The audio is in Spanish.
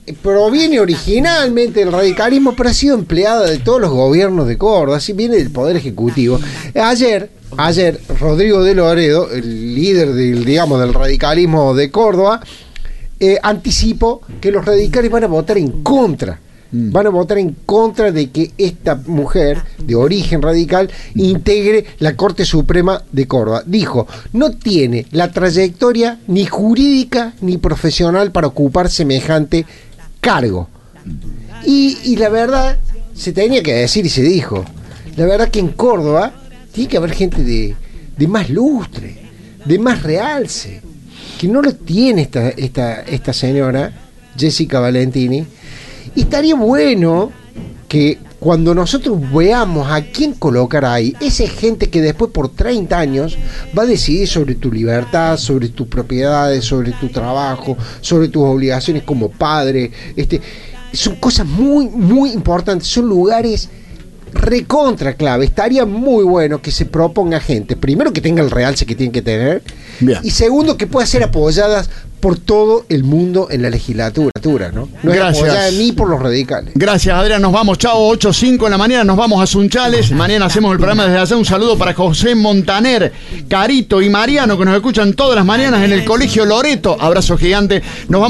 proviene originalmente del radicalismo, pero ha sido empleada de todos los gobiernos de Córdoba, así viene del Poder Ejecutivo. Ayer Rodrigo de Loredo, el líder del radicalismo de Córdoba, anticipó que los radicales van a votar en contra. Van a votar en contra de que esta mujer de origen radical integre la Corte Suprema de Córdoba. Dijo, no tiene la trayectoria ni jurídica ni profesional para ocupar semejante cargo. Y la verdad, se tenía que decir y se dijo, la verdad que en Córdoba tiene que haber gente de más lustre, de más realce, que no lo tiene esta señora, Jessica Valentini. Y estaría bueno que cuando nosotros veamos a quién colocar ahí, esa gente que después por 30 años va a decidir sobre tu libertad, sobre tus propiedades, sobre tu trabajo, sobre tus obligaciones como padre. Son cosas muy, muy importantes, son lugares recontra clave. Estaría muy bueno que se proponga gente, primero que tenga el realce que tienen que tener, bien, y segundo que pueda ser apoyadas por todo el mundo en la legislatura, ¿no? No es apoyada ni por los radicales. Gracias, Adrián, nos vamos, chao, 8:05 en la mañana, nos vamos a Sunchales, mañana hacemos el programa desde allá. Un saludo para José Montaner, Carito y Mariano, que nos escuchan todas las mañanas en el Colegio Loreto. Abrazo gigante, nos vamos.